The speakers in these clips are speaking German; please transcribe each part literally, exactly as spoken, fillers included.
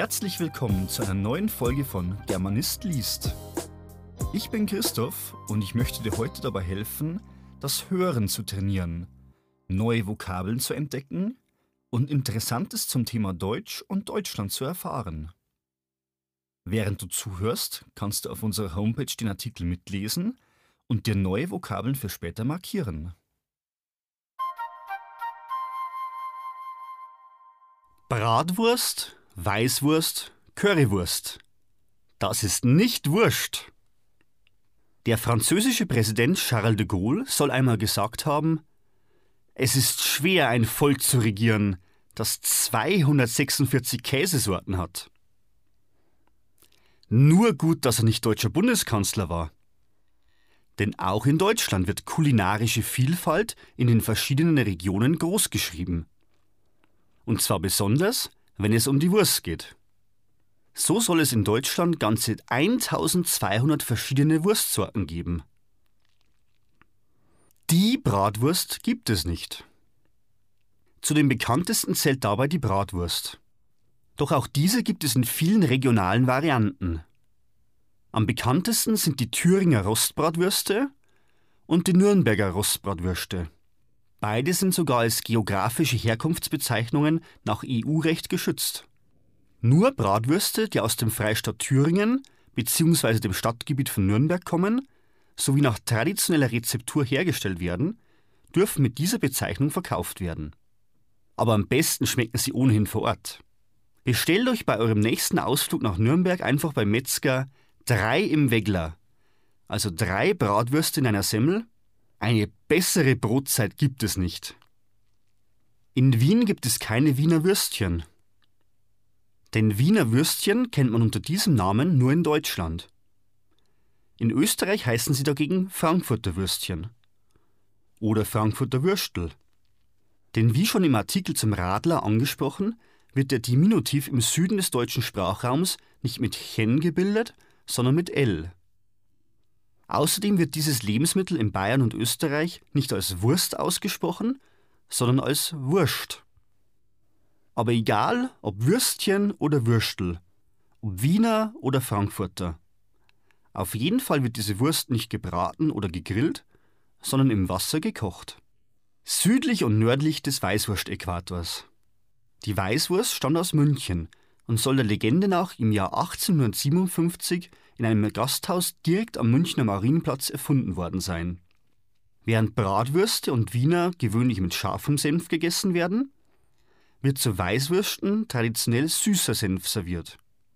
Herzlich willkommen zu einer neuen Folge von Germanist liest. Ich bin Christoph und ich möchte dir heute dabei helfen, das Hören zu trainieren, neue Vokabeln zu entdecken und Interessantes zum Thema Deutsch und Deutschland zu erfahren. Während du zuhörst, kannst du auf unserer Homepage den Artikel mitlesen und dir neue Vokabeln für später markieren. Bratwurst, Weißwurst, Currywurst. Das ist nicht Wurst. Der französische Präsident Charles de Gaulle soll einmal gesagt haben: Es ist schwer, ein Volk zu regieren, das zweihundertsechsundvierzig Käsesorten hat. Nur gut, dass er nicht deutscher Bundeskanzler war. Denn auch in Deutschland wird kulinarische Vielfalt in den verschiedenen Regionen großgeschrieben. Und zwar besonders, wenn es um die Wurst geht. So soll es in Deutschland ganze eintausendzweihundert verschiedene Wurstsorten geben. Die Bratwurst gibt es nicht. Zu den bekanntesten zählt dabei die Bratwurst. Doch auch diese gibt es in vielen regionalen Varianten. Am bekanntesten sind die Thüringer Rostbratwürste und die Nürnberger Rostbratwürste. Beide sind sogar als geografische Herkunftsbezeichnungen nach E U-Recht geschützt. Nur Bratwürste, die aus dem Freistaat Thüringen bzw. dem Stadtgebiet von Nürnberg kommen, sowie nach traditioneller Rezeptur hergestellt werden, dürfen mit dieser Bezeichnung verkauft werden. Aber am besten schmecken sie ohnehin vor Ort. Bestellt euch bei eurem nächsten Ausflug nach Nürnberg einfach beim Metzger drei im Weggler, also drei Bratwürste in einer Semmel. Eine bessere Brotzeit gibt es nicht. In Wien gibt es keine Wiener Würstchen. Denn Wiener Würstchen kennt man unter diesem Namen nur in Deutschland. In Österreich heißen sie dagegen Frankfurter Würstchen oder Frankfurter Würstel. Denn wie schon im Artikel zum Radler angesprochen, wird der Diminutiv im Süden des deutschen Sprachraums nicht mit chen gebildet, sondern mit l. Außerdem wird dieses Lebensmittel in Bayern und Österreich nicht als Wurst ausgesprochen, sondern als Wurst. Aber egal, ob Würstchen oder Würstel, ob Wiener oder Frankfurter. Auf jeden Fall wird diese Wurst nicht gebraten oder gegrillt, sondern im Wasser gekocht. Südlich und nördlich des Weißwurst-Äquators. Die Weißwurst stammt aus München und soll der Legende nach im Jahr achtzehnhundertsiebenundfünfzig in einem Gasthaus direkt am Münchner Marienplatz erfunden worden sein. Während Bratwürste und Wiener gewöhnlich mit scharfem Senf gegessen werden, wird zu Weißwürsten traditionell süßer Senf serviert.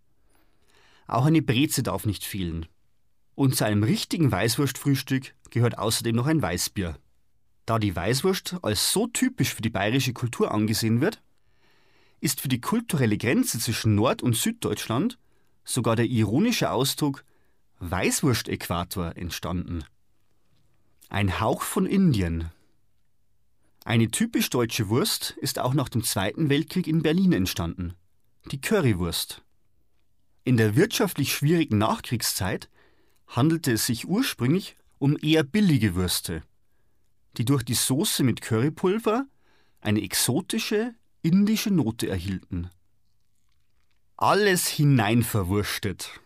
Auch eine Breze darf nicht fehlen. Und zu einem richtigen Weißwurstfrühstück gehört außerdem noch ein Weißbier. Da die Weißwurst als so typisch für die bayerische Kultur angesehen wird, ist für die kulturelle Grenze zwischen Nord- und Süddeutschland sogar der ironische Ausdruck Weißwurst-Äquator entstanden. Ein Hauch von Indien. Eine typisch deutsche Wurst ist auch nach dem Zweiten Weltkrieg in Berlin entstanden, die Currywurst. In der wirtschaftlich schwierigen Nachkriegszeit handelte es sich ursprünglich um eher billige Würste, die durch die Soße mit Currypulver eine exotische indische Note erhielten. Alles hineinverwurstet.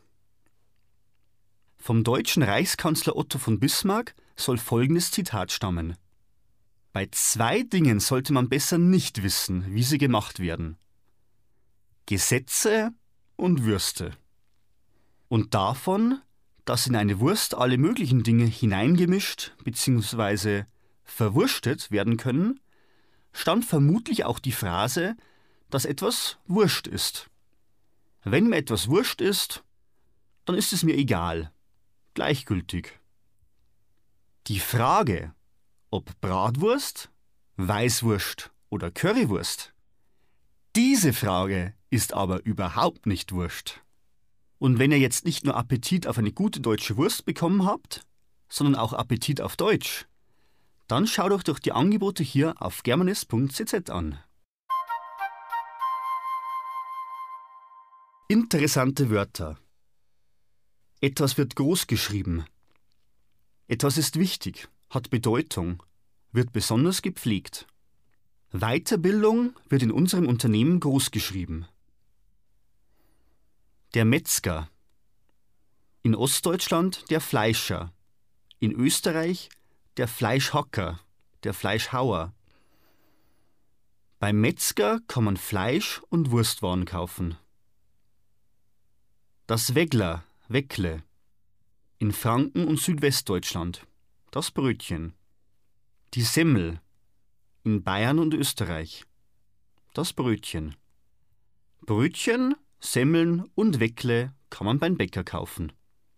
Vom deutschen Reichskanzler Otto von Bismarck soll folgendes Zitat stammen: Bei zwei Dingen sollte man besser nicht wissen, wie sie gemacht werden: Gesetze und Würste. Und davon, dass in eine Wurst alle möglichen Dinge hineingemischt bzw. verwurstet werden können, stammt vermutlich auch die Phrase, dass etwas Wurst ist. Wenn mir etwas Wurst ist, dann ist es mir egal, gleichgültig. Die Frage, ob Bratwurst, Weißwurst oder Currywurst, diese Frage ist aber überhaupt nicht Wurst. Und wenn ihr jetzt nicht nur Appetit auf eine gute deutsche Wurst bekommen habt, sondern auch Appetit auf Deutsch, dann schaut euch doch die Angebote hier auf germanist punkt c z an. Interessante Wörter. Etwas wird groß geschrieben. Etwas ist wichtig, hat Bedeutung, wird besonders gepflegt. Weiterbildung wird in unserem Unternehmen groß geschrieben. der Metzger. In Ostdeutschland der Fleischer. In Österreich der Fleischhocker, der Fleischhauer. Beim Metzger kann man Fleisch und Wurstwaren kaufen. Das Weggler, Weckle. In Franken und Südwestdeutschland. Das Brötchen. Die Semmel. In Bayern und Österreich. Das Brötchen. Brötchen, Semmeln und Weckle kann man beim Bäcker kaufen.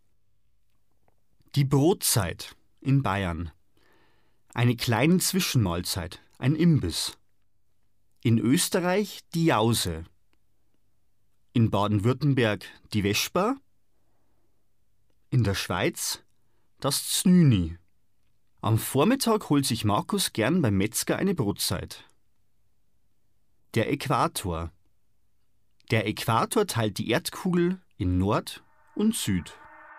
Die Brotzeit in Bayern. Eine kleine Zwischenmahlzeit, ein Imbiss. In Österreich die Jause. In Baden-Württemberg die Vesper. In der Schweiz das Znüni. Am Vormittag holt sich Markus gern beim Metzger eine Brotzeit. Der Äquator. Der Äquator teilt die Erdkugel in Nord und Süd.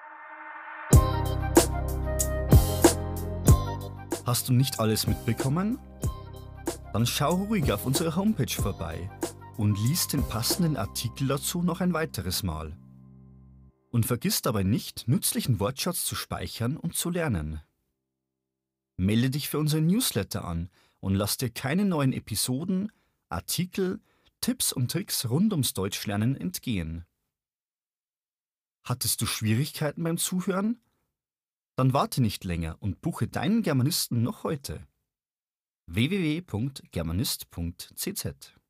Hast du nicht alles mitbekommen? Dann schau ruhig auf unserer Homepage vorbei und lies den passenden Artikel dazu noch ein weiteres Mal. Und vergiss dabei nicht, nützlichen Wortschatz zu speichern und zu lernen. Melde dich für unseren Newsletter an und lass dir keine neuen Episoden, Artikel, Tipps und Tricks rund ums Deutschlernen entgehen. Hattest du Schwierigkeiten beim Zuhören? Dann warte nicht länger und buche deinen Germanisten noch heute. w w w punkt germanist punkt c z